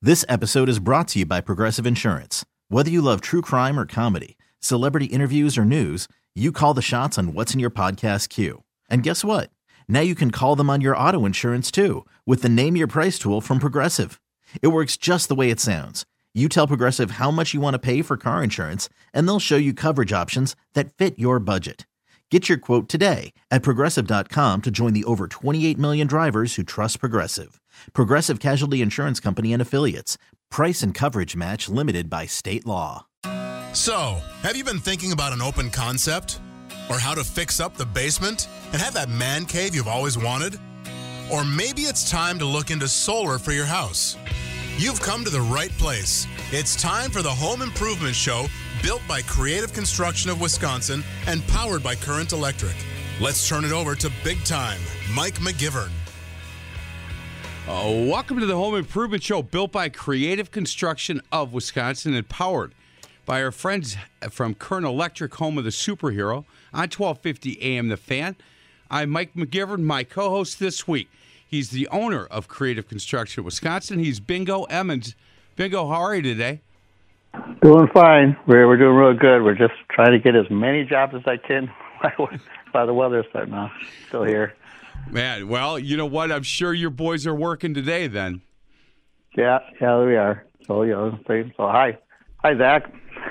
This episode is brought to you by Progressive Insurance. Whether you love true crime or comedy, celebrity interviews or news, you call the shots on what's in your podcast queue. And guess what? Now you can call them on your auto insurance too with the Name Your Price tool from Progressive. It works just the way it sounds. You tell Progressive how much you want to pay for car insurance, and they'll show you coverage options that fit your budget. Get your quote today at Progressive.com to join the over 28 million drivers who trust Progressive. Progressive Casualty Insurance Company and Affiliates. Price and coverage match limited by state law. So, have you been thinking about an open concept? Or how to fix up the basement and have that man cave you've always wanted? Or maybe it's time to look into solar for your house. You've come to the right place. It's time for the Home Improvement Show, built by Creative Construction of Wisconsin and powered by Current Electric. Let's turn it over to Big Time, Mike McGivern. Welcome to the Home Improvement Show, built by Creative Construction of Wisconsin and powered by our friends from Current Electric, home of the superhero, on 1250 AM The Fan. I'm Mike McGivern, my co-host this week. He's the owner of Creative Construction of Wisconsin. He's Bingo Emmons. Bingo, how are you today? Doing fine. We're doing real good. We're just trying to get as many jobs as I can by the weather starting off. Still here. Man, well, you know what? I'm sure your boys are working today then. Yeah, we are. So, hi, Zach.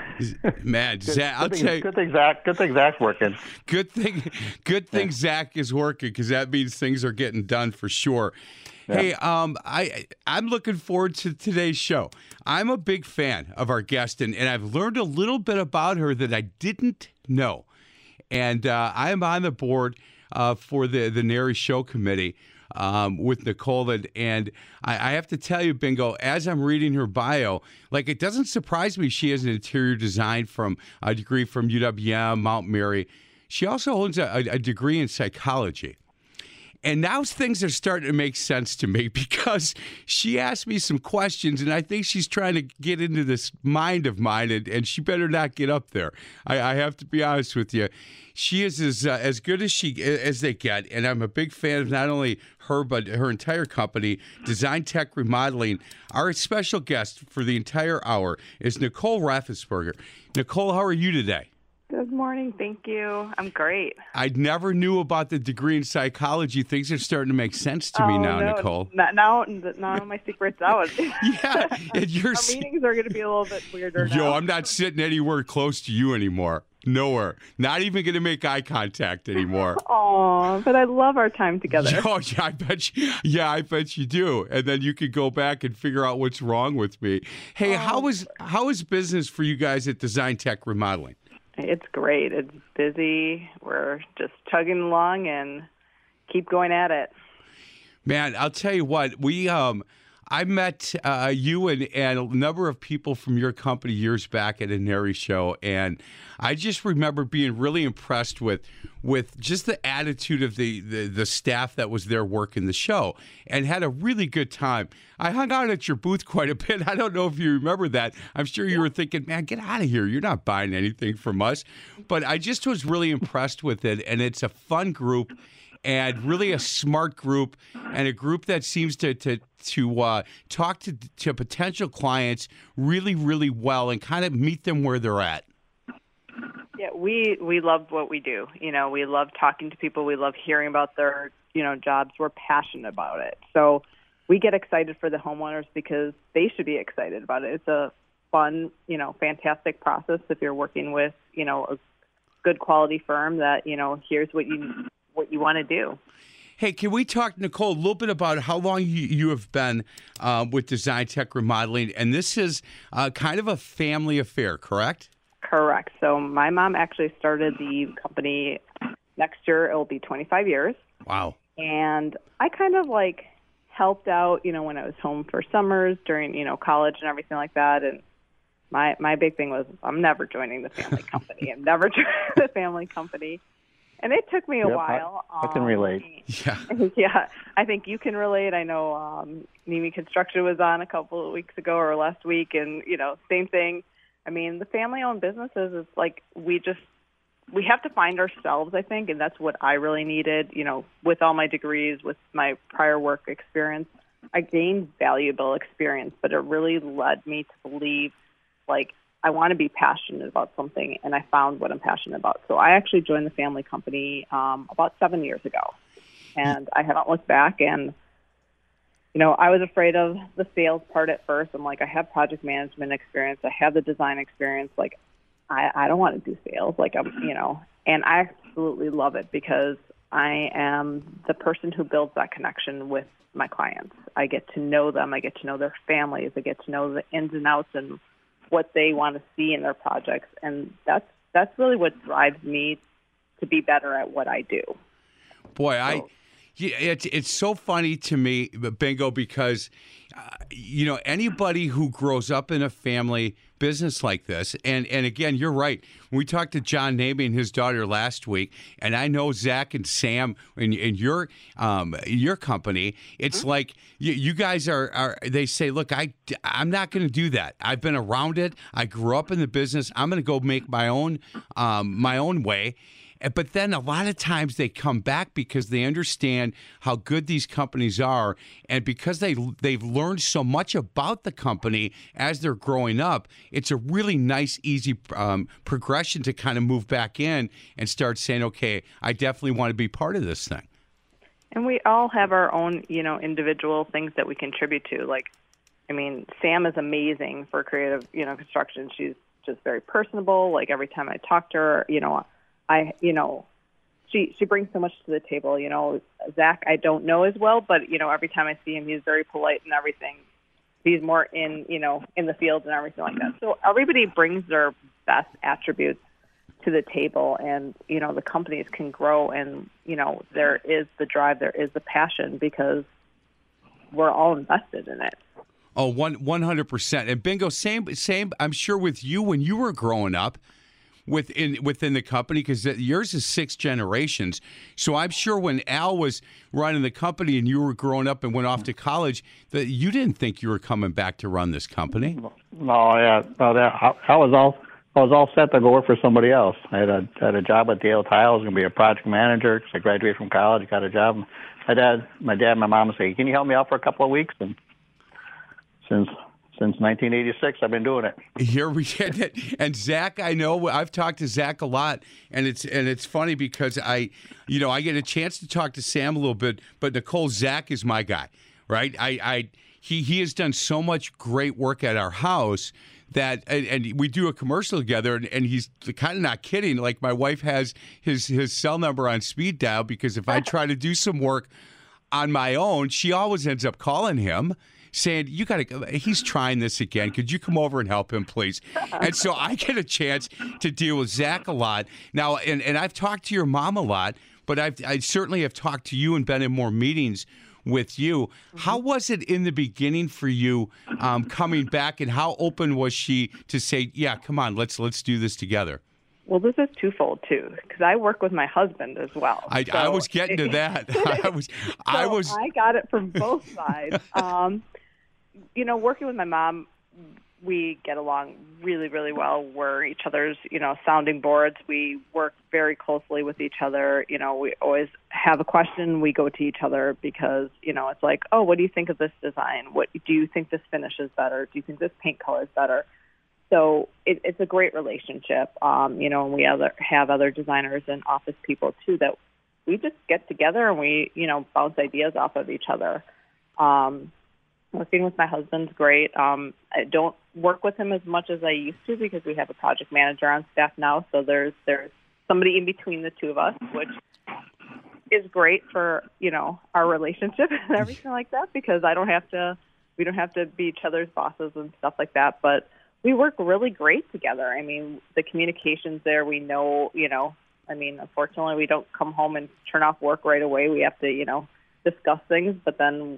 Man, Zach, I'll tell you. Good thing Zach's working. Good thing Zach is working, because that means things are getting done for sure. Yeah. Hey, I'm looking forward to today's show. I'm a big fan of our guest, and I've learned a little bit about her that I didn't know. And I am on the board for the NARI Show Committee with Nicole. And I have to tell you, Bingo, as I'm reading her bio, like, it doesn't surprise me she has an interior design from a degree from UWM, Mount Mary. She also holds a degree in psychology. And now things are starting to make sense to me, because she asked me some questions, and I think she's trying to get into this mind of mine, and she better not get up there. I have to be honest with you. She is as good as they get, and I'm a big fan of not only her, but her entire company, Design Tech Remodeling. Our special guest for the entire hour is Nicole Raffensperger. Nicole, how are you today? Good morning. Thank you. I'm great. I never knew about the degree in psychology. Things are starting to make sense to me now, Nicole. Now my secret's out. Yeah. And our meetings are going to be a little bit weirder now. Yo, I'm not sitting anywhere close to you anymore. Nowhere. Not even going to make eye contact anymore. Aw, but I love our time together. Oh, yeah, I bet you do. And then you could go back and figure out what's wrong with me. Hey, how is business for you guys at Design Tech Remodeling? It's great. It's busy. We're just chugging along and keep going at it. Man, I'll tell you what, I met you and a number of people from your company years back at a NARI show, and I just remember being really impressed with just the attitude of the staff that was there working the show, and had a really good time. I hung out at your booth quite a bit. I don't know if you remember that. I'm sure you were thinking, man, get out of here. You're not buying anything from us. But I just was really impressed with it, and it's a fun group, and really a smart group, and a group that seems to talk to potential clients really, really well, and kind of meet them where they're at. Yeah, we love what we do. We love talking to people. We love hearing about their, jobs. We're passionate about it. So we get excited for the homeowners because they should be excited about it. It's a fun, fantastic process if you're working with, a good quality firm that, here's what you want to do. Hey, can we talk, Nicole, a little bit about how long you have been with Design Tech Remodeling? And this is kind of a family affair, correct? Correct. So my mom actually started the company. Next year, it will be 25 years. Wow. And I kind of helped out, when I was home for summers during, college and everything like that. And my big thing was, I'm never joining the family company. I'm never joining the family company. And it took me a while. I can relate. Yeah. Yeah, I think you can relate. I know Nimi Construction was on a couple of weeks ago or last week, and, same thing. I mean, the family-owned businesses, it's like we have to find ourselves, I think, and that's what I really needed, with all my degrees, with my prior work experience. I gained valuable experience, but it really led me to believe, like, I want to be passionate about something, and I found what I'm passionate about. So I actually joined the family company about 7 years ago, and I haven't looked back. And, you know, I was afraid of the sales part at first. I'm like, I have project management experience. I have the design experience. Like, I don't want to do sales. Like, and I absolutely love it because I am the person who builds that connection with my clients. I get to know them. I get to know their families. I get to know the ins and outs and what they want to see in their projects. And that's really what drives me to be better at what I do. Boy, it's so funny to me, Bingo, because anybody who grows up in a family business like this, and again, you're right. We talked to John Namey and his daughter last week, and I know Zach and Sam in your company. It's like you guys are. They say, look, I'm not going to do that. I've been around it. I grew up in the business. I'm going to go make my own way. But then a lot of times they come back because they understand how good these companies are, and because they've learned so much about the company as they're growing up, it's a really nice, easy progression to kind of move back in and start saying, okay, I definitely want to be part of this thing. And we all have our own, individual things that we contribute to. Like, I mean, Sam is amazing for creative, construction. She's just very personable. Like, every time I talk to her, she brings so much to the table. Zach, I don't know as well, but, every time I see him, he's very polite and everything. He's more in the field and everything like that. So everybody brings their best attributes to the table, and, the companies can grow, and, there is the drive, there is the passion, because we're all invested in it. Oh, 100%. And Bingo, same, I'm sure with you when you were growing up, within the company, because yours is 6 generations. So I'm sure when Al was running the company and you were growing up and went off to college, that you didn't think you were coming back to run this company. No, yeah, I was all set to go work for somebody else. I had a job at Dale Tile. I was going to be a project manager because I graduated from college. I got a job. My dad, and my mom say, "Can you help me out for a couple of weeks?" And since 1986, I've been doing it. Here we get it. And Zach, I know I've talked to Zach a lot, and it's funny because I get a chance to talk to Sam a little bit, but Nicole, Zach is my guy, right? He has done so much great work at our house that, and we do a commercial together, and he's kind of not kidding. Like, my wife has his cell number on speed dial, because if I try to do some work on my own, she always ends up calling him, saying, he's trying this again. Could you come over and help him, please? And so I get a chance to deal with Zach a lot. Now, and I've talked to your mom a lot, but I certainly have talked to you and been in more meetings with you. How was it in the beginning for you coming back, and how open was she to say, yeah, come on, let's do this together? Well, this is twofold, too, because I work with my husband as well. I was getting to that. I got it from both sides. Working with my mom, we get along really, really well. We're each other's, sounding boards. We work very closely with each other. We always have a question. We go to each other because, it's like, oh, what do you think of this design? What do you think this finish is better? Do you think this paint color is better? So it's a great relationship. And we have other designers and office people, too, that we just get together and we, bounce ideas off of each other. Working with my husband's great. I don't work with him as much as I used to because we have a project manager on staff now. So there's somebody in between the two of us, which is great for, our relationship and everything like that, because we don't have to be each other's bosses and stuff like that. But we work really great together. I mean, the communication's there. We know, unfortunately we don't come home and turn off work right away. We have to, discuss things, but then,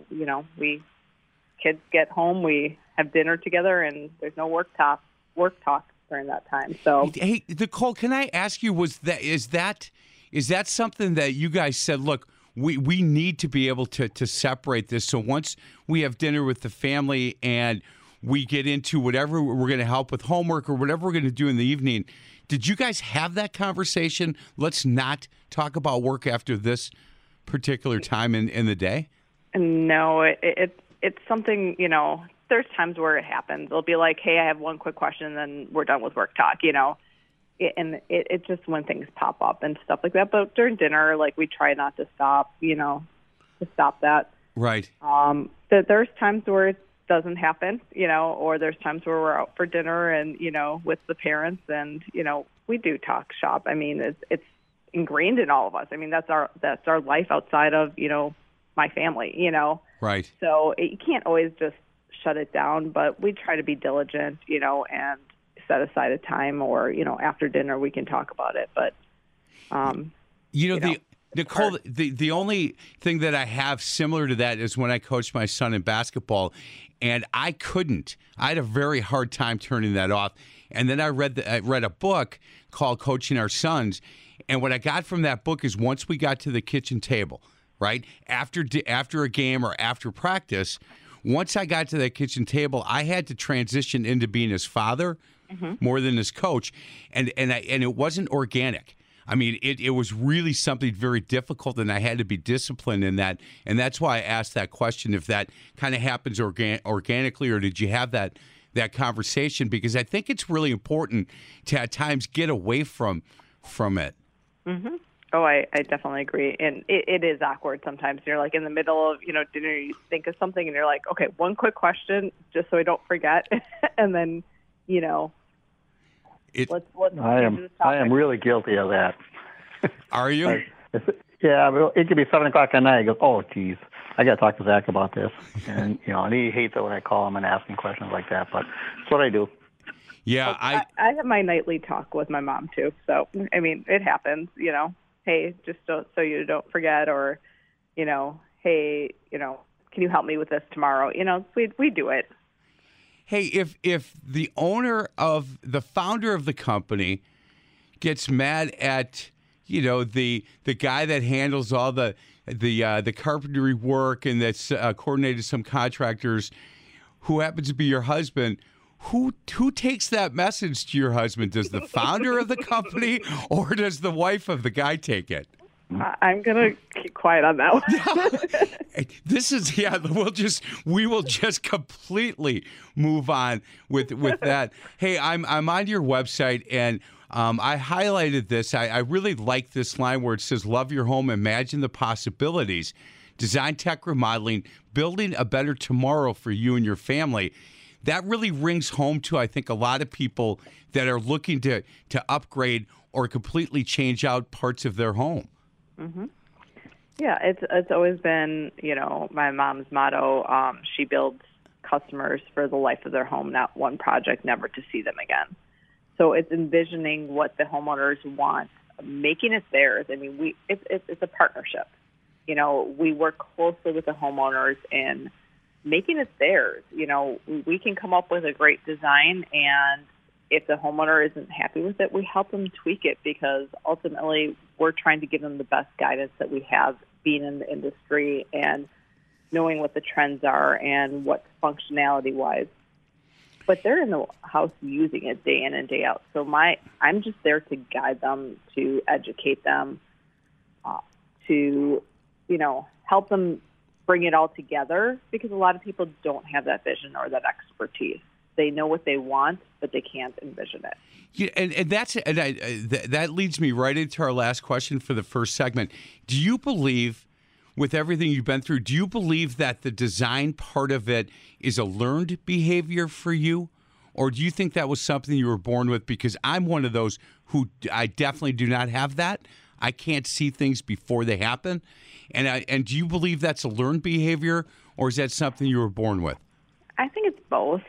kids get home, we have dinner together, and there's no work talk during that time. So, hey, Nicole, can I ask you, is that something that you guys said, look, we need to be able to separate this, so once we have dinner with the family and we get into whatever we're going to help with homework or whatever we're going to do in the evening, did you guys have that conversation? Let's not talk about work after this particular time in the day? No, it's something, there's times where it happens. It'll be like, hey, I have one quick question, and then we're done with work talk, and it's just when things pop up and stuff like that. But during dinner, like, we try not to stop, to stop that. Right. There's times where it doesn't happen, or there's times where we're out for dinner and, with the parents, and, we do talk shop. I mean, it's ingrained in all of us. I mean, that's our life outside of, my family, Right. So you can't always just shut it down, but we try to be diligent, and set aside a time, or, after dinner we can talk about it. But, Nicole, the only thing that I have similar to that is when I coached my son in basketball, and I had a very hard time turning that off. And then I read a book called Coaching Our Sons, and what I got from that book is once we got to the kitchen table, right, after a game or after practice, once I got to that kitchen table, I had to transition into being his father more than his coach, and it wasn't organic. I mean, it was really something very difficult, and I had to be disciplined in that. And that's why I asked that question, if that kind of happens organically, or did you have that conversation? Because I think it's really important to at times get away from it. Mm-hmm. Oh, I definitely agree. And it is awkward sometimes. You're like in the middle of, dinner, you think of something, and you're like, okay, one quick question just so I don't forget. And then, let's I am really guilty of that. Are you? Yeah, it could be 7 o'clock at night. I go, oh, geez, I got to talk to Zach about this. And, and he hates it when I call him and ask him questions like that. But that's what I do. Yeah, I have my nightly talk with my mom, too. So, I mean, it happens, Hey, just so you don't forget, or, hey, can you help me with this tomorrow? We do it. Hey, if the founder of the company gets mad at, the guy that handles all the carpentry work and that's coordinated some contractors, who happens to be your husband, who takes that message to your husband? Does the founder of the company, or does the wife of the guy take it? I'm gonna keep quiet on that one. This is we will just completely move on with that. Hey, I'm on your website, and I highlighted this. I really like this line where it says, "Love your home, imagine the possibilities, design tech remodeling, building a better tomorrow for you and your family." That really rings home to, I think, a lot of people that are looking to upgrade or completely change out parts of their home. Mm-hmm. Yeah, it's always been, my mom's motto. She builds customers for the life of their home, not one project, never to see them again. So it's envisioning what the homeowners want, making it theirs. I mean, it's a partnership. We work closely with the homeowners and making it theirs. We can come up with a great design, and if the homeowner isn't happy with it, we help them tweak it, because ultimately we're trying to give them the best guidance that we have, being in the industry and knowing what the trends are and what's functionality-wise. But they're in the house using it day in and day out. So I'm just there to guide them, to educate them, to, help them bring it all together, because a lot of people don't have that vision or that expertise. They know what they want, but they can't envision it. Yeah, and that leads me right into our last question for the first segment. Do you believe, with everything you've been through, do you believe that the design part of it is a learned behavior for you? Or do you think that was something you were born with? Because I'm one of those who I definitely do not have that. I can't see things before they happen. And do you believe that's a learned behavior, or is that something you were born with? I think it's both.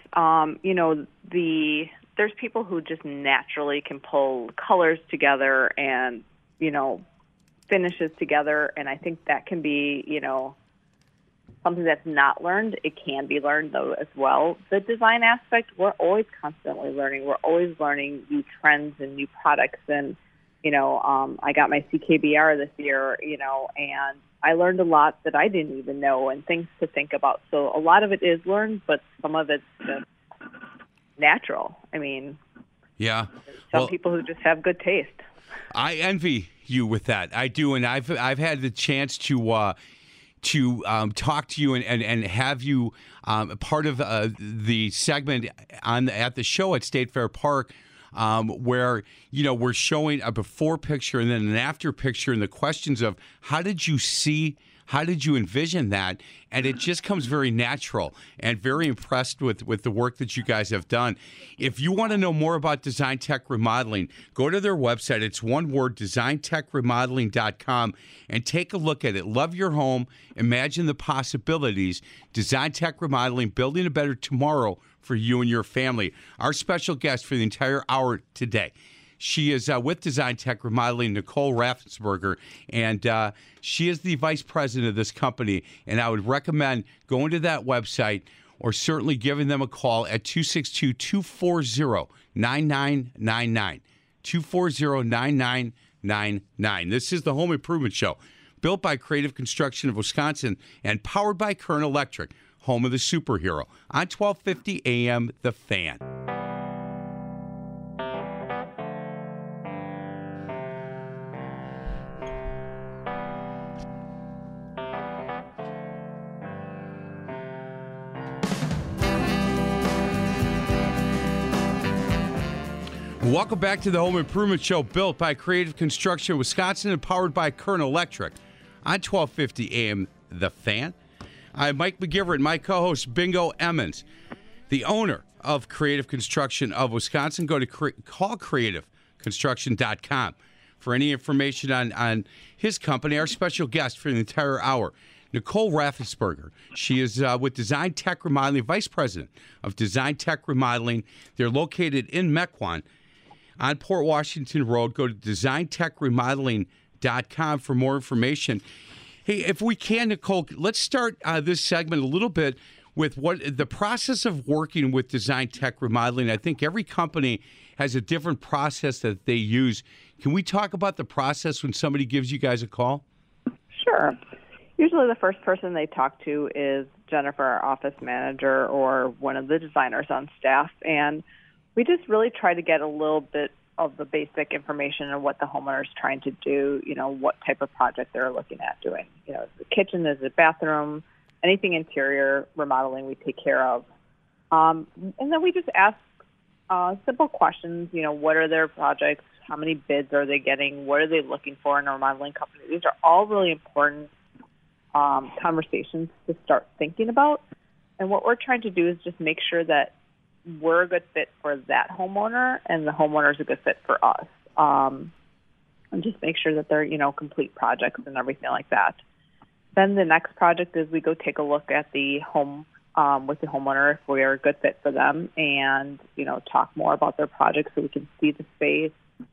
There's people who just naturally can pull colors together and, finishes together, and I think that can be, something that's not learned. It can be learned, though, as well. The design aspect, we're always constantly learning. We're always learning new trends and new products, and, I got my CKBR this year, and I learned a lot that I didn't even know, and things to think about. So a lot of it is learned, but some of it's just natural. I mean, yeah, some people who just have good taste. I envy you with that. I do, and I've had the chance to to talk to you and have you part of the segment at the show at State Fair Park, where we're showing a before picture and then an after picture, and the questions of how did you envision that? And it just comes very natural, and very impressed with the work that you guys have done. If you want to know more about Design Tech Remodeling, go to their website. It's one word, designtechremodeling.com, and take a look at it. Love your home. Imagine the possibilities. Design Tech Remodeling, building a better tomorrow for you and your family. Our special guest for the entire hour today, she is with Design Tech Remodeling, Nicole Raffensperger, and she is the vice president of this company. And I would recommend going to that website or certainly giving them a call at 262-240-9999. 240-9999. This is the Home Improvement Show, built by Creative Construction of Wisconsin and powered by Kern Electric, home of the superhero, on 1250 AM The Fan. Welcome back to the Home Improvement Show, built by Creative Construction Wisconsin and powered by Kern Electric on 1250 AM The Fan. I'm Mike McGivern, my co-host Bingo Emmons, the owner of Creative Construction of Wisconsin. Go to callcreativeconstruction.com for any information on his company. Our special guest for the entire hour, Nicole Raffensperger. She is with Design Tech Remodeling, vice president of Design Tech Remodeling. They're located in Mequon on Port Washington Road. Go to designtechremodeling.com for more information. Hey, if we can, Nicole, let's start this segment a little bit with what the process of working with Design Tech Remodeling. I think every company has a different process that they use. Can we talk about the process when somebody gives you guys a call? Sure. Usually the first person they talk to is Jennifer, our office manager, or one of the designers on staff, and we just really try to get a little bit of the basic information on what the homeowner is trying to do, what type of project they're looking at doing. Is it the kitchen, is it bathroom, anything interior remodeling we take care of. And then we just ask simple questions, what are their projects, how many bids are they getting, what are they looking for in a remodeling company. These are all really important conversations to start thinking about. And what we're trying to do is just make sure that we're a good fit for that homeowner and the homeowner is a good fit for us. And just make sure that they're, complete projects and everything like that. Then the next project is we go take a look at the home with the homeowner if we are a good fit for them and, talk more about their project so we can see the space,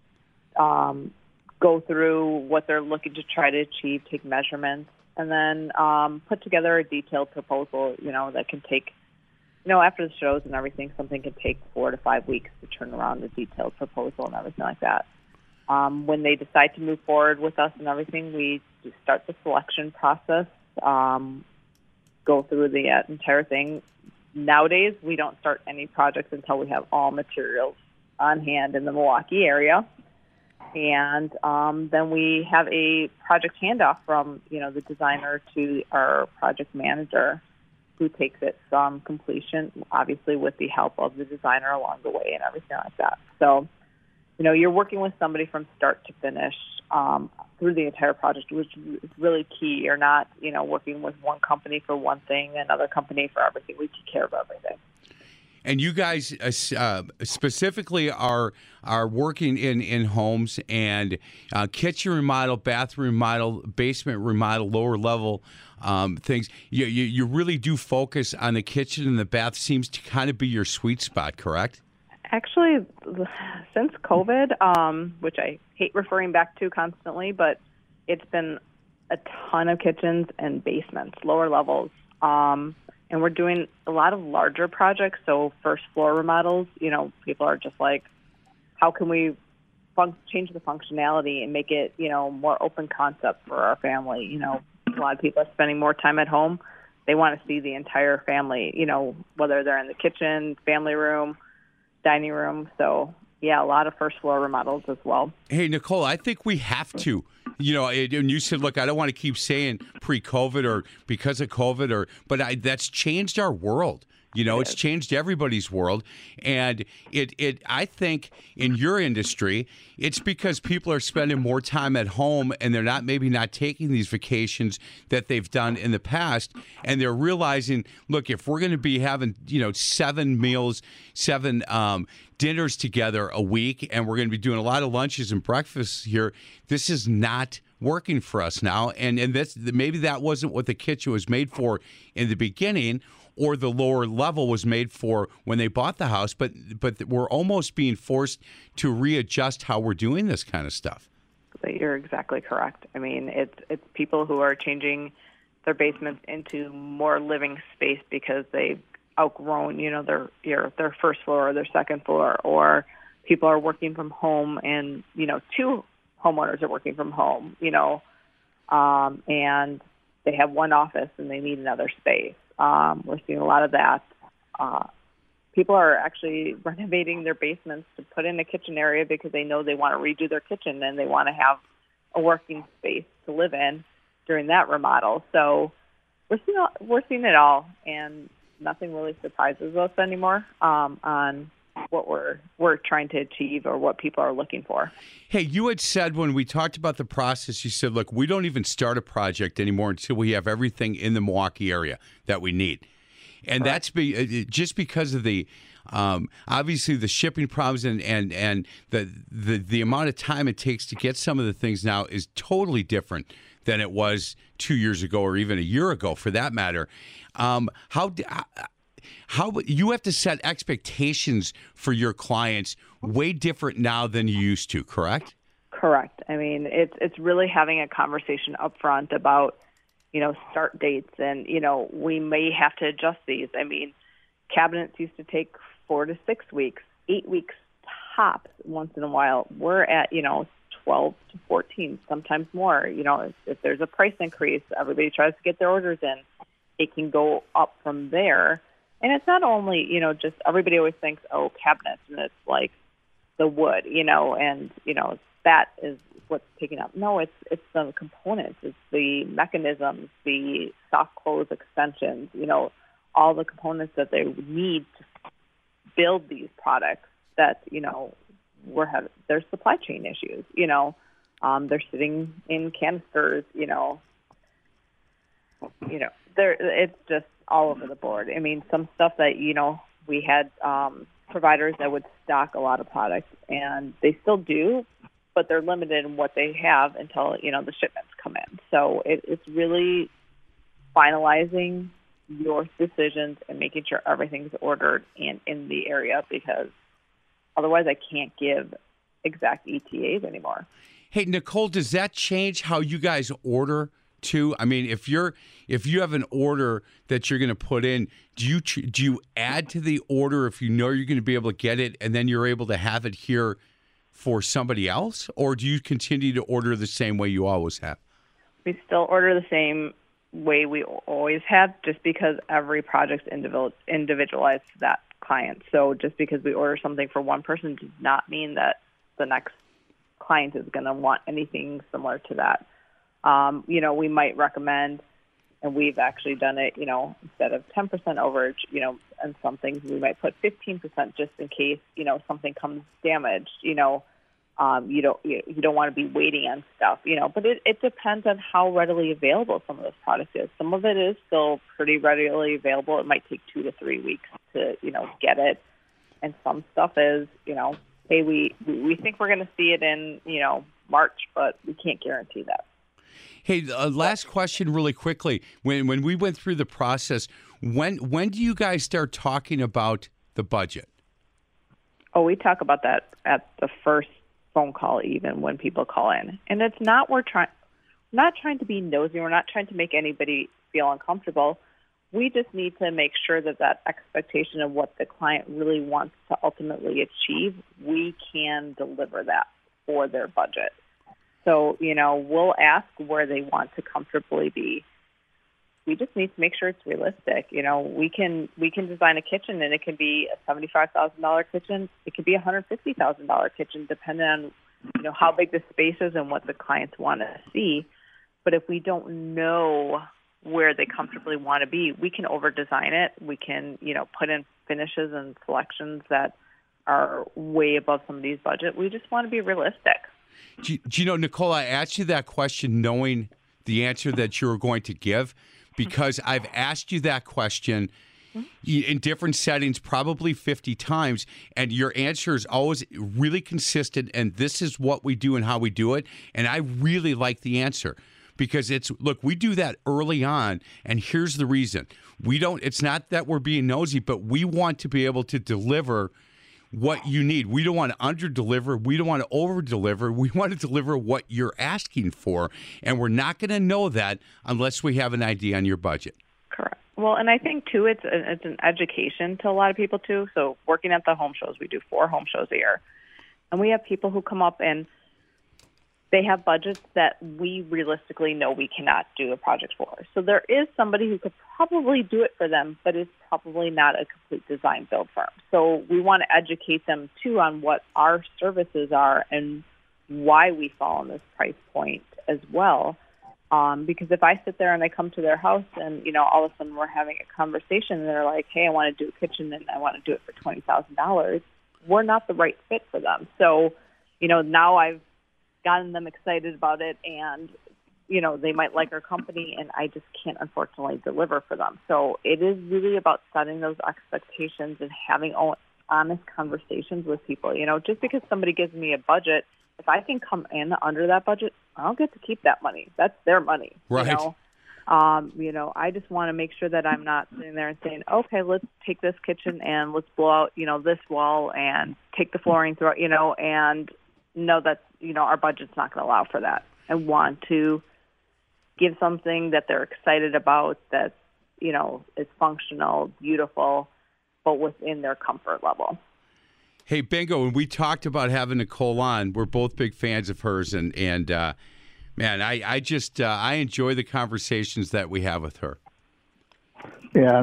go through what they're looking to try to achieve, take measurements, and then put together a detailed proposal, that can take, after the shows and everything, something can take 4 to 5 weeks to turn around a detailed proposal and everything like that. When they decide to move forward with us and everything, we just start the selection process, go through the entire thing. Nowadays, we don't start any projects until we have all materials on hand in the Milwaukee area. And then we have a project handoff from, the designer to our project manager, who takes it from completion, obviously with the help of the designer along the way and everything like that. So, you're working with somebody from start to finish through the entire project, which is really key. You're not, working with one company for one thing, another company for everything. We take care of everything. And you guys specifically are working in homes and kitchen remodel, bathroom remodel, basement remodel, lower level things. You really do focus on the kitchen and the bath. Seems to kind of be your sweet spot, correct? Actually, since COVID, which I hate referring back to constantly, but it's been a ton of kitchens and basements, lower levels. And we're doing a lot of larger projects, so first floor remodels. People are just like, how can we change the functionality and make it, more open concept for our family? A lot of people are spending more time at home. They want to see the entire family, whether they're in the kitchen, family room, dining room. So, yeah, a lot of first floor remodels as well. Hey, Nicole, I think we have to And you said, look, I don't want to keep saying pre-COVID or because of COVID, but that's changed our world. It's changed everybody's world. And I think in your industry, it's because people are spending more time at home and they're maybe not taking these vacations that they've done in the past. And they're realizing, look, if we're going to be having, 7 meals, 7 dinners together a week, and we're going to be doing a lot of lunches and breakfasts here, this is not working for us now. And maybe that wasn't what the kitchen was made for in the beginning, or the lower level was made for when they bought the house, but we're almost being forced to readjust how we're doing this kind of stuff. You're exactly correct. I mean, it's people who are changing their basements into more living space because they've outgrown, their first floor or their second floor, or people are working from home, and 2 homeowners are working from home, and they have one office and they need another space. We're seeing a lot of that. People are actually renovating their basements to put in a kitchen area because they know they want to redo their kitchen and they want to have a working space to live in during that remodel. So we're seeing it all, and nothing really surprises us anymore on what we're trying to achieve or what people are looking for. Hey, you had said when we talked about the process, you said, look, we don't even start a project anymore until we have everything in the Milwaukee area that we need. And Correct. That's just because of the obviously the shipping problems and the amount of time it takes to get some of the things now is totally different than it was 2 years ago or even a year ago for that matter. How you have to set expectations for your clients way different now than you used to, correct? Correct. I mean, it's really having a conversation up front about, start dates, and, we may have to adjust these. I mean, cabinets used to take 4 to 6 weeks, 8 weeks tops once in a while. We're at, 12 to 14, sometimes more. If there's a price increase, everybody tries to get their orders in. It can go up from there. And it's not only, just everybody always thinks, cabinets, and it's like the wood, and, that is what's taking up. No, it's the components. It's the mechanisms, the soft close extensions, all the components that they need to build these products that, there's supply chain issues, they're sitting in canisters, it's just all over the board. I mean, some stuff that, we had providers that would stock a lot of products, and they still do, but they're limited in what they have until, the shipments come in. So it's really finalizing your decisions and making sure everything's ordered and in the area, because otherwise I can't give exact ETAs anymore. Hey, Nicole, does that change how you guys order too? I mean, if you have an order that you're going to put in, do you add to the order if you know you're going to be able to get it, and then you're able to have it here for somebody else, or do you continue to order the same way you always have? We still order the same way we always have, just because every project's individualized to that client. So just because we order something for one person does not mean that the next client is going to want anything similar to that. We might recommend, and we've actually done it, instead of 10% overage, and some things we might put 15% just in case, something comes damaged, you don't want to be waiting on stuff, but it depends on how readily available some of those products is. Some of it is still pretty readily available. It might take 2 to 3 weeks to, get it. And some stuff is, hey, we think we're going to see it in, March, but we can't guarantee that. Hey, last question really quickly. When we went through the process, when do you guys start talking about the budget? Oh, we talk about that at the first phone call, even when people call in. And it's not, we're not trying to be nosy. We're not trying to make anybody feel uncomfortable. We just need to make sure that expectation of what the client really wants to ultimately achieve, we can deliver that for their budget. So, we'll ask where they want to comfortably be. We just need to make sure it's realistic. We can design a kitchen, and it can be a $75,000 kitchen. It could be a $150,000 kitchen, depending on how big the space is and what the clients want to see. But if we don't know where they comfortably want to be, we can over-design it. We can, put in finishes and selections that are way above somebody's budget. We just want to be realistic. Do you know, Nicole, I asked you that question knowing the answer that you were going to give, because I've asked you that question in different settings probably 50 times, and your answer is always really consistent, and this is what we do and how we do it. And I really like the answer, because look, we do that early on, and here's the reason. It's not that we're being nosy, but we want to be able to deliver what you need. We don't want to under-deliver. We don't want to over-deliver. We want to deliver what you're asking for, and we're not going to know that unless we have an idea on your budget. Correct. Well, and I think, too, it's an education to a lot of people, too. So working at the home shows, we do 4 home shows a year, and we have people who come up and they have budgets that we realistically know we cannot do a project for. So there is somebody who could probably do it for them, but is probably not a complete design build firm. So we want to educate them, too, on what our services are and why we fall on this price point as well. Because if I sit there and I come to their house and, all of a sudden we're having a conversation and they're like, hey, I want to do a kitchen and I want to do it for $20,000, we're not the right fit for them. So, now I've gotten them excited about it, and they might like our company, and I just can't unfortunately deliver for them. So it is really about setting those expectations and having honest conversations with people. Just because somebody gives me a budget, if I can come in under that budget, I'll get to keep that money. That's their money. Right. I just want to make sure that I'm not sitting there and saying, okay, let's take this kitchen and let's blow out, this wall and take the flooring through, and know that, our budget's not going to allow for that. I want to give something that they're excited about, that, is functional, beautiful, but within their comfort level. Hey, Bingo, when we talked about having Nicole on, we're both big fans of hers, and man, I enjoy the conversations that we have with her. Yeah,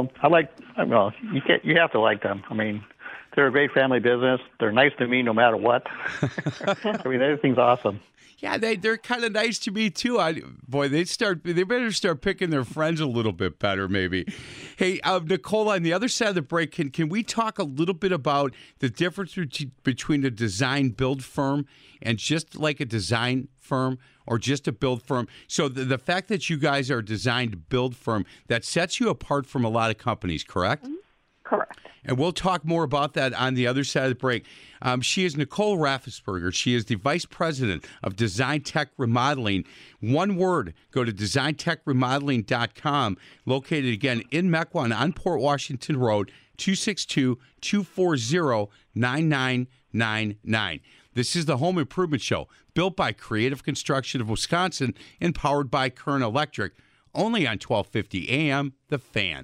you have to like them. I mean, they're a great family business. They're nice to me no matter what. Everything's awesome. Yeah, they're kind of nice to me too. They better start picking their friends a little bit better, maybe. Hey, Nicole, on the other side of the break, can we talk a little bit about the difference between a design build firm and just like a design firm or just a build firm? So the fact that you guys are a design build firm, that sets you apart from a lot of companies, correct? Mm-hmm. Correct. And we'll talk more about that on the other side of the break. She is Nicole Raffensperger. She is the Vice President of Design Tech Remodeling. One word, go to designtechremodeling.com, located again in Mequon on Port Washington Road, 262-240-9999. This is the Home Improvement Show, built by Creative Construction of Wisconsin and powered by Kern Electric, only on 1250 AM, The Fan.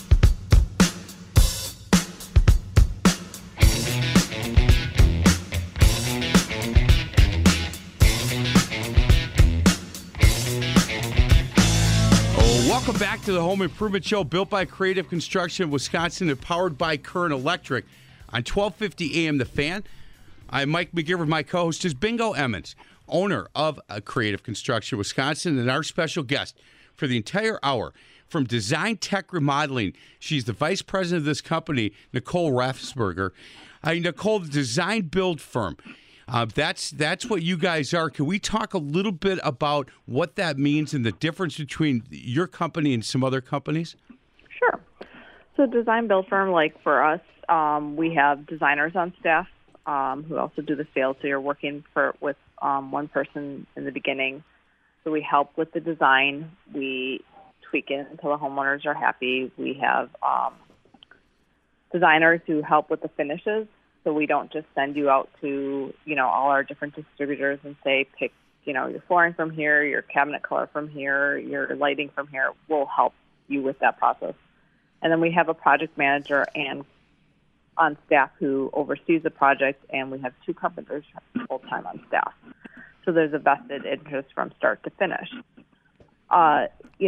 Welcome back to the Home Improvement Show, built by Creative Construction of Wisconsin and powered by Kern Electric on 1250 AM The Fan. I'm Mike McGivern. My co-host is Bingo Emmons, owner of Creative Construction of Wisconsin, and our special guest for the entire hour from Design Tech Remodeling. She's the vice president of this company, Nicole Raffensperger. Nicole, the design build firm. That's what you guys are. Can we talk a little bit about what that means and the difference between your company and some other companies? Sure. So design build firm, like for us, we have designers on staff who also do the sales. So you're working with one person in the beginning. So we help with the design. We tweak it until the homeowners are happy. We have designers who help with the finishes. So we don't just send you out to, all our different distributors and say, pick, your flooring from here, your cabinet color from here, your lighting from here. We'll help you with that process. And then we have a project manager and on staff who oversees the project, and we have 2 carpenters full-time on staff. So there's a vested interest from start to finish. A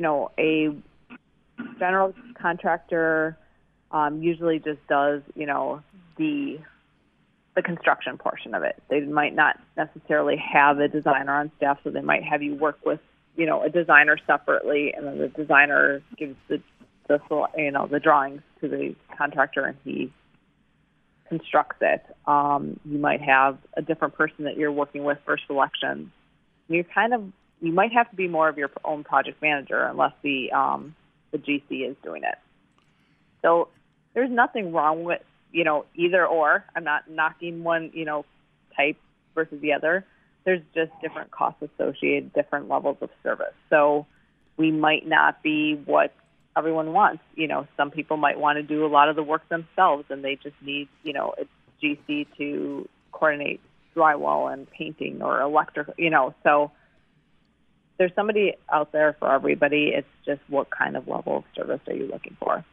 general contractor usually just does, the the construction portion of it. They might not necessarily have a designer on staff, so they might have you work with, a designer separately, and then the designer gives the drawings to the contractor, and he constructs it. You might have a different person that you're working with for selections. You might have to be more of your own project manager unless the GC is doing it. So there's nothing wrong with, either or. I'm not knocking one, type versus the other. There's just different costs associated, different levels of service. So we might not be what everyone wants. Some people might want to do a lot of the work themselves, and they just need, a GC to coordinate drywall and painting or electric, so there's somebody out there for everybody. It's just what kind of level of service are you looking for?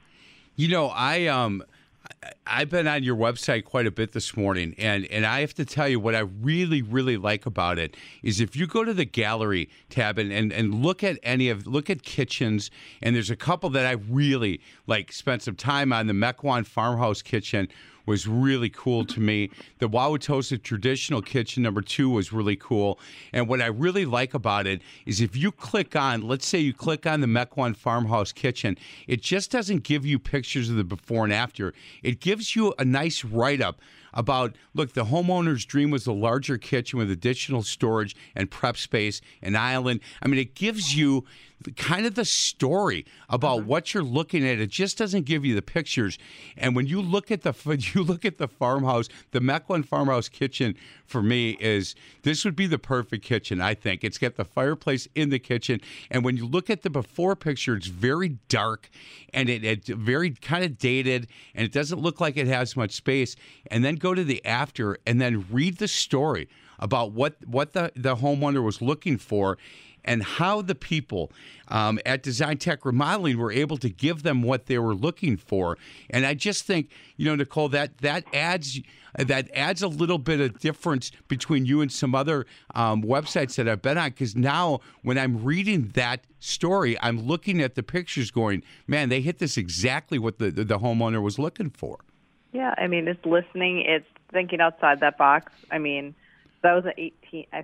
I've been on your website quite a bit this morning, and I have to tell you what I really, really like about it is if you go to the gallery tab and look at kitchens, and there's a couple that I really spent some time on. The Mequon Farmhouse kitchen was really cool to me. The Wauwatosa Traditional Kitchen #2 was really cool. And what I really like about it is if you let's say you click on the Mequon Farmhouse kitchen, it just doesn't give you pictures of the before and after. It gives you a nice write-up about, look, the homeowner's dream was a larger kitchen with additional storage and prep space, an island. I mean, it gives you kind of the story about what you're looking at. It just doesn't give you the pictures. And when you look at the farmhouse, the Mequon Farmhouse kitchen for me this would be the perfect kitchen, I think. It's got the fireplace in the kitchen. And when you look at the before picture, it's very dark and it's very kind of dated, and it doesn't look like it has much space. And then go to the after and then read the story about what the homeowner was looking for and how the people at Design Tech Remodeling were able to give them what they were looking for. And I just think, Nicole, that adds a little bit of difference between you and some other websites that I've been on, because now when I'm reading that story, I'm looking at the pictures going, man, they hit this exactly what the homeowner was looking for. Yeah, I mean, it's listening, it's thinking outside that box. I mean, that was late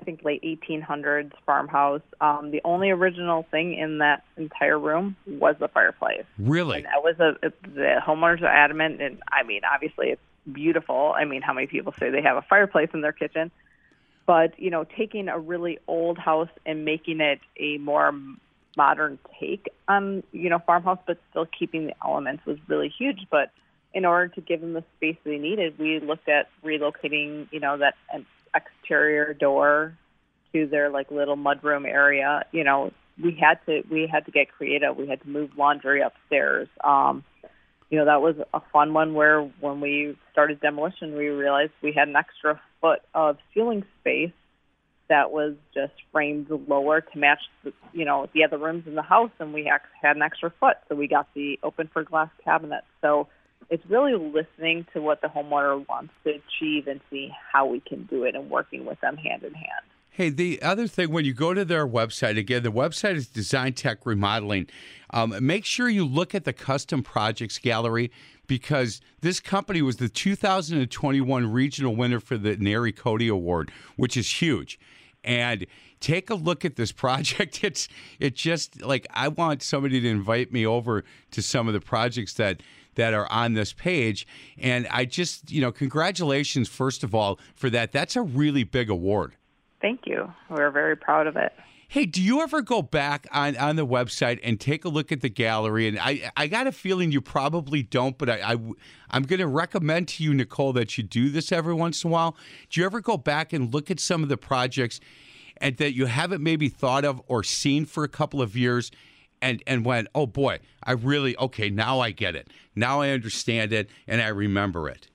1800s farmhouse. The only original thing in that entire room was the fireplace. Really? And that was the homeowners are adamant, and I mean, obviously it's beautiful. I mean, how many people say they have a fireplace in their kitchen? But, taking a really old house and making it a more modern take on, farmhouse, but still keeping the elements was really huge. But in order to give them the space they needed, we looked at relocating, that exterior door to their little mudroom area. We had to get creative. We had to move laundry upstairs. That was a fun one where when we started demolition, we realized we had an extra foot of ceiling space that was just framed lower to match the other rooms in the house, and we had an extra foot, so we got the open for glass cabinet. So it's really listening to what the homeowner wants to achieve and see how we can do it and working with them hand in hand. Hey, the other thing, when you go to their website, again, the website is Design Tech Remodeling. Make sure you look at the custom projects gallery, because this company was the 2021 regional winner for the Neri Cody Award, which is huge. And take a look at this project. It's just I want somebody to invite me over to some of the projects that are on this page. And I just, congratulations, first of all, for that. That's a really big award. Thank you. We're very proud of it. Hey, do you ever go back on the website and take a look at the gallery? And I got a feeling you probably don't, but I'm going to recommend to you, Nicole, that you do this every once in a while. Do you ever go back and look at some of the projects and that you haven't maybe thought of or seen for a couple of years and went, oh boy, okay, now I get it. Now I understand it and I remember it?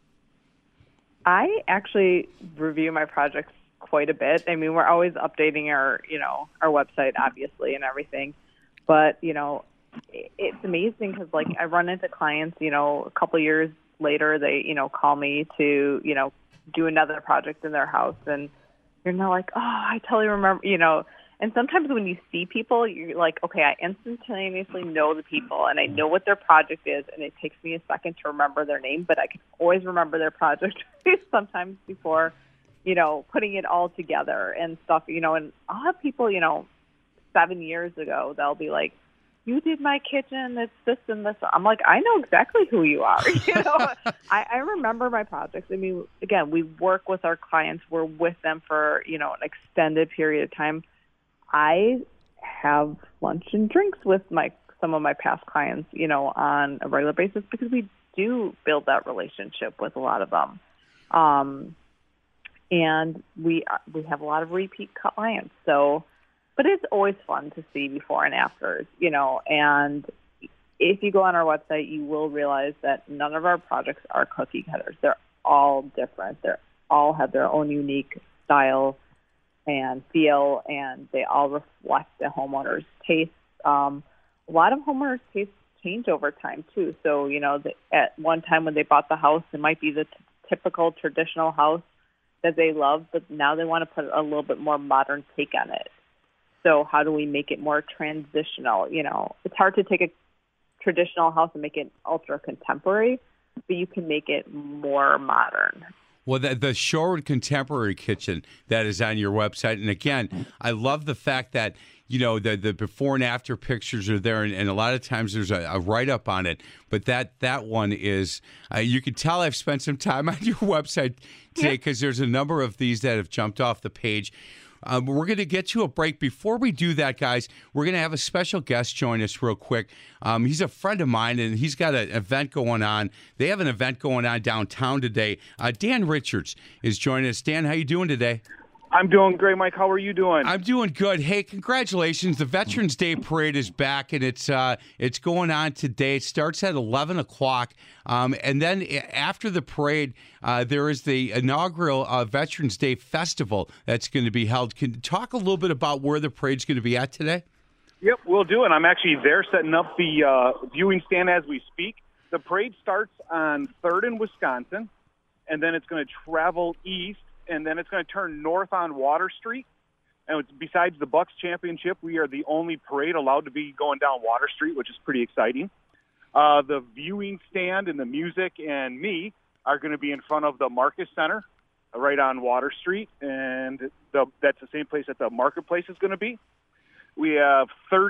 I actually review my projects quite a bit. I mean, we're always updating our website, obviously, and everything. But, it's amazing because, I run into clients, a couple of years later, they, call me to, do another project in their house. And you're not like, oh, I totally remember, And sometimes when you see people, you're like, okay, I instantaneously know the people, and I know what their project is, and it takes me a second to remember their name, but I can always remember their project sometimes before, putting it all together and stuff, and I'll have people, 7 years ago, they'll be like, you did my kitchen, it's this and this. I'm like, I know exactly who you are. I remember my projects. I mean, again, we work with our clients. We're with them for, an extended period of time. I have lunch and drinks with some of my past clients, on a regular basis because we do build that relationship with a lot of them. And we have a lot of repeat clients. So, but it's always fun to see before and afters, and if you go on our website, you will realize that none of our projects are cookie cutters. They're all different. They all have their own unique style and feel, and they all reflect the homeowner's taste. A lot of homeowners' tastes change over time, too. So, at one time when they bought the house, it might be the typical traditional house that they love, but now they want to put a little bit more modern take on it. So how do we make it more transitional? It's hard to take a traditional house and make it ultra contemporary, but you can make it more modern. Well, the Shoreward Contemporary Kitchen that is on your website. And again, I love the fact that, the before and after pictures are there. And a lot of times there's a write-up on it. But that one is, you can tell I've spent some time on your website today because there's a number of these that have jumped off the page. We're going to get to a break. Before we do that, guys, we're going to have a special guest join us real quick. He's a friend of mine, and he's got an event going on. They have an event going on downtown today. Dan Richards is joining us. Dan, how you doing today? I'm doing great, Mike. How are you doing? I'm doing good. Hey, congratulations. The Veterans Day Parade is back, and it's going on today. It starts at 11 o'clock. And then after the parade, there is the inaugural Veterans Day Festival that's going to be held. Can you talk a little bit about where the parade's going to be at today? Yep, we'll do it. I'm actually there setting up the viewing stand as we speak. The parade starts on 3rd and Wisconsin, and then it's going to travel east, and then it's going to turn north on Water Street. And it's, besides the Bucks Championship, we are the only parade allowed to be going down Water Street, which is pretty exciting. The viewing stand and the music and me are going to be in front of the Marcus Center right on Water Street, and that's the same place that the Marketplace is going to be. We have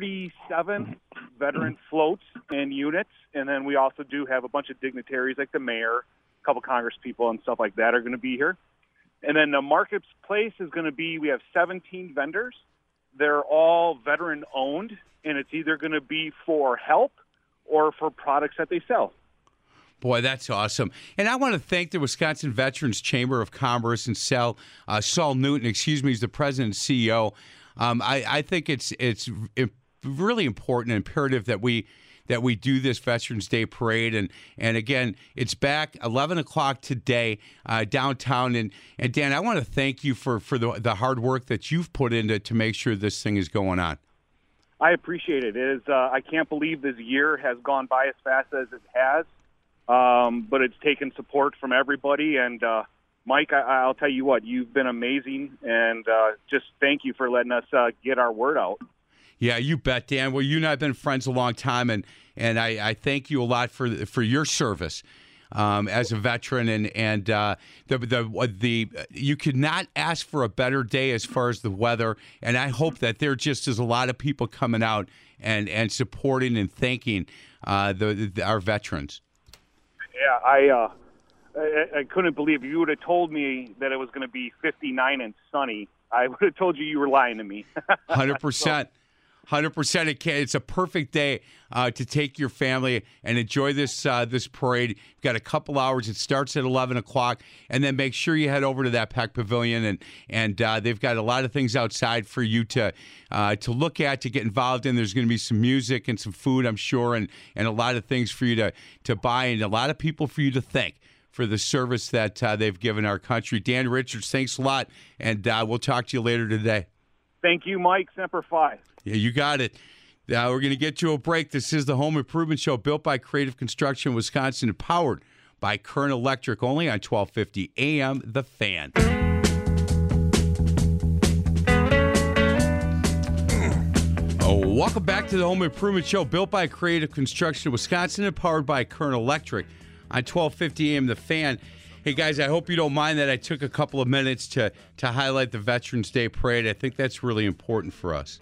37 veteran floats and units, and then we also do have a bunch of dignitaries like the mayor, a couple Congress people and stuff like that are going to be here. And then the Marketplace is going to be, we have 17 vendors. They're all veteran-owned, and it's either going to be for help or for products that they sell. Boy, that's awesome. And I want to thank the Wisconsin Veterans Chamber of Commerce and Saul Newton, he's the president and CEO. I think it's really important and imperative that we do this Veterans Day Parade. And again, it's back 11 o'clock today downtown. And Dan, I want to thank you for the hard work that you've put into to make sure this thing is going on. I appreciate it. It is, I can't believe this year has gone by as fast as it has, but it's taken support from everybody. And Mike, I'll tell you what, you've been amazing, and just thank you for letting us get our word out. Yeah, you bet, Dan. Well, you and I have been friends a long time, and I thank you a lot for your service as a veteran. And you could not ask for a better day as far as the weather. And I hope that there just is a lot of people coming out and supporting and thanking our veterans. Yeah, I couldn't believe you would have told me that it was going to be 59 and sunny. I would have told you were lying to me. 100%. 100%. It's a perfect day to take your family and enjoy this parade. You've got a couple hours. It starts at 11 o'clock. And then make sure you head over to that Pack Pavilion. And they've got a lot of things outside for you to look at, to get involved in. There's going to be some music and some food, I'm sure, and a lot of things for you to buy and a lot of people for you to thank for the service that they've given our country. Dan Richards, thanks a lot. And we'll talk to you later today. Thank you, Mike. Semper Fi. Yeah, you got it. We're going to get to a break. This is the Home Improvement Show, built by Creative Construction Wisconsin and powered by Current Electric, only on 1250 AM The Fan. Oh, welcome back to the Home Improvement Show, built by Creative Construction of Wisconsin and powered by Kern Electric on 1250 AM The Fan. Hey, guys, I hope you don't mind that I took a couple of minutes to highlight the Veterans Day Parade. I think that's really important for us.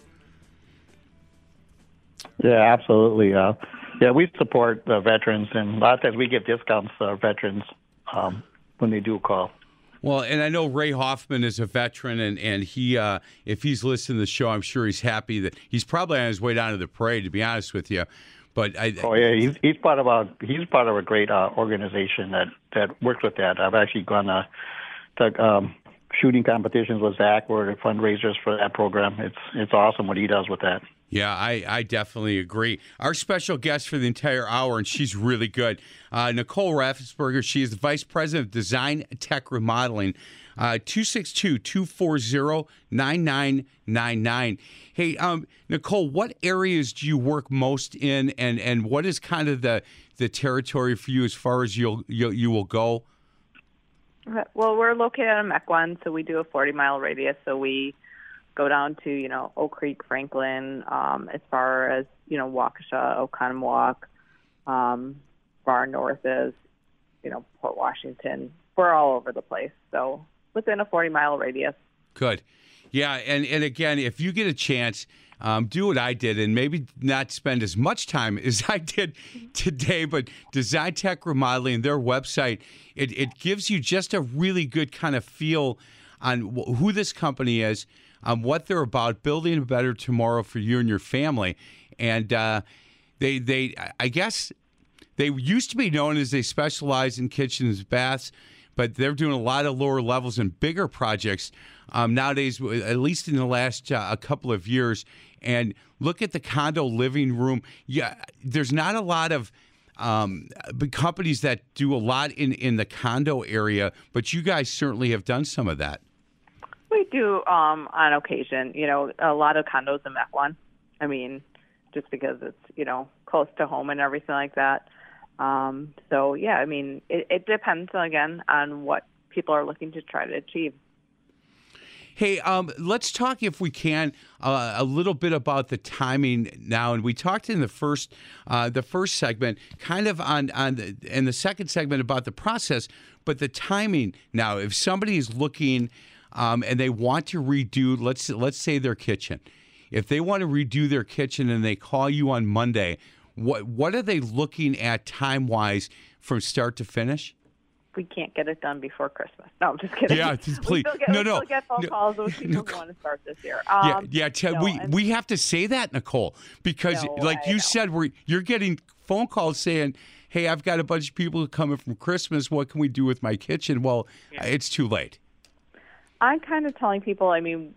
Yeah, absolutely. We support the veterans, and a lot of times we give discounts to our veterans when they do call. Well, and I know Ray Hoffman is a veteran, and he, if he's listening to the show, I'm sure he's happy that he's probably on his way down to the parade, to be honest with you. But he's part of a great organization that works with that. I've actually gone to shooting competitions with Zach, or the fundraisers for that program. It's awesome what he does with that. Yeah, I definitely agree. Our special guest for the entire hour, and she's really good, Nicole Raffensperger. She is the Vice President of Design Tech Remodeling, 262-240-9999. Hey, Nicole, what areas do you work most in, and what is kind of the territory for you as far as you will go? Well, we're located in Mequon, so we do a 40-mile radius, so we go down to, Oak Creek, Franklin, as far as, Waukesha, Oconomowoc, far north is, Port Washington. We're all over the place, so within a 40-mile radius. Good. Yeah, and again, if you get a chance, do what I did and maybe not spend as much time as I did today, but Design Tech Remodeling, their website, it gives you just a really good kind of feel on who this company is, what they're about, building a better tomorrow for you and your family. And they I guess they used to be known as they specialize in kitchens, baths, but they're doing a lot of lower levels and bigger projects nowadays, at least in the last a couple of years. And look at the condo living room. Yeah, there's not a lot of companies that do a lot in the condo area, but you guys certainly have done some of that. We do on occasion, a lot of condos in Mequon. I mean, just because it's, close to home and everything like that. So, yeah, I mean, it depends, again, on what people are looking to try to achieve. Hey, let's talk, if we can, a little bit about the timing now. And we talked in the first segment, kind of in the second segment about the process, but the timing now. If somebody is looking and they want to redo, let's say their kitchen, if they want to redo their kitchen and they call you on Monday, what are they looking at time-wise from start to finish? We can't get it done before Christmas. No, I'm just kidding. Yeah, please. We still get phone calls with people who want to start this year. We have to say that, Nicole, because you said, you're getting phone calls saying, hey, I've got a bunch of people coming from Christmas. What can we do with my kitchen? Well, it's too late. I'm kind of telling people, I mean,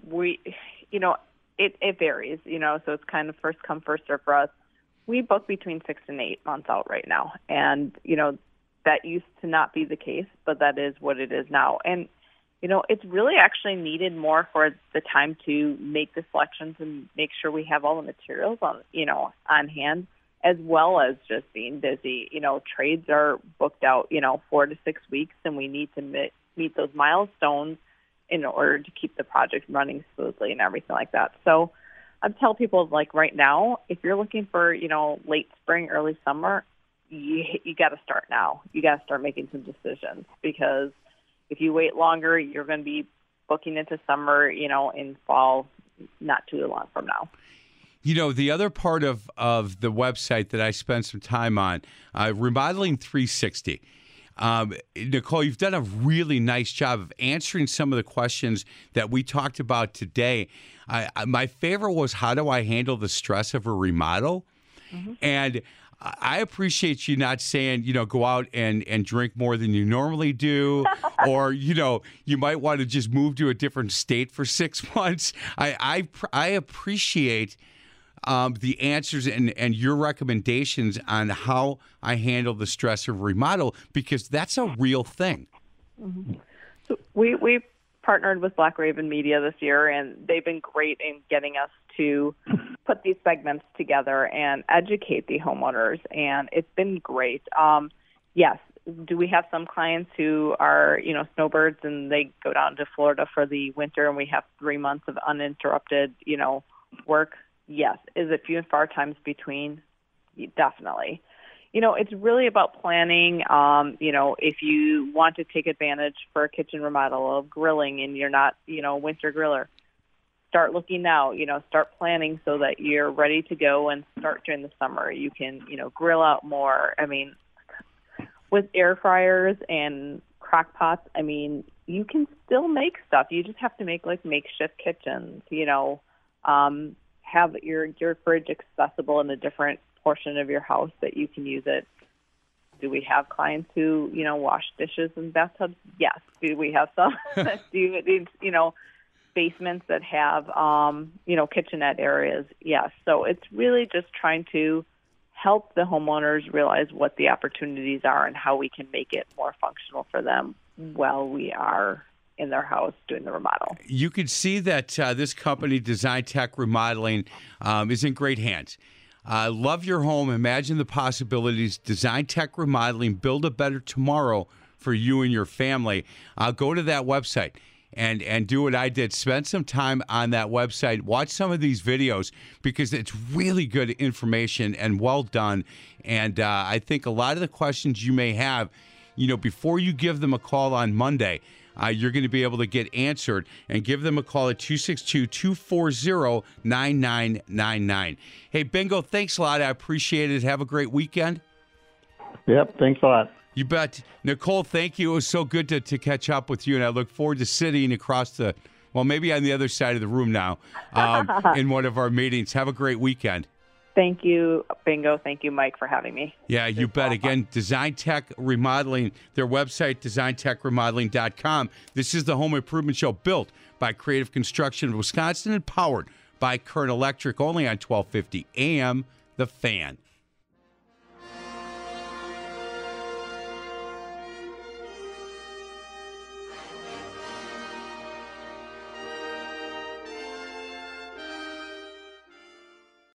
it varies, so it's kind of first come, first serve for us. We book between 6 and 8 months out right now. And, that used to not be the case, but that is what it is now. And, it's really actually needed more for the time to make the selections and make sure we have all the materials on hand, as well as just being busy. Trades are booked out, 4 to 6 weeks, and we need to meet those milestones in order to keep the project running smoothly and everything like that. So I tell people, like, right now, if you're looking for, late spring, early summer, you got to start now. You got to start making some decisions, because if you wait longer, you're going to be booking into summer, in fall, not too long from now. The other part of the website that I spent some time on, Remodeling 360. Nicole, you've done a really nice job of answering some of the questions that we talked about today. My favorite was, how do I handle the stress of a remodel? Mm-hmm. And I appreciate you not saying, go out and drink more than you normally do, or, you might want to just move to a different state for 6 months. I appreciate the answers and your recommendations on how I handle the stress of remodel, because that's a real thing. Mm-hmm. So we partnered with Black Raven Media this year, and they've been great in getting us to put these segments together and educate the homeowners, and it's been great. Yes, do we have some clients who are, snowbirds, and they go down to Florida for the winter, and we have 3 months of uninterrupted, work? Yes. Is it few and far times between? Definitely. You know, it's really about planning. You know, if you want to take advantage for a kitchen remodel of grilling and you're not, you know, a winter griller, start looking now, you know, start planning so that you're ready to go and start during the summer. You can, you know, grill out more. I mean, with air fryers and crock pots, I mean, you can still make stuff. You just have to make like makeshift kitchens, you know, have your fridge accessible in a different portion of your house that you can use it. Do we have clients who, you know, wash dishes in bathtubs? Yes. Do we have some that do, you know, basements that have, you know, kitchenette areas? Yes. So it's really just trying to help the homeowners realize what the opportunities are and how we can make it more functional for them while we are in their house doing the remodel. You can see that this company, Design Tech Remodeling, is in great hands. Love your home. Imagine the possibilities. Design Tech Remodeling. Build a better tomorrow for you and your family. Go to that website and do what I did. Spend some time on that website. Watch some of these videos because it's really good information and well done. And I think a lot of the questions you may have, you know, before you give them a call on Monday, you're going to be able to get answered, and give them a call at 262-240-9999. Hey, Bingo, thanks a lot. I appreciate it. Have a great weekend. Yep, thanks a lot. You bet. Nicole, thank you. It was so good to catch up with you, and I look forward to sitting across the, well, maybe on the other side of the room now in one of our meetings. Have a great weekend. Thank you, Bingo. Thank you, Mike, for having me. Yeah, you bet. Again, Design Tech Remodeling, their website, designtechremodeling.com. This is the Home Improvement Show, built by Creative Construction of Wisconsin and powered by Kern Electric, only on 1250 AM, The Fan.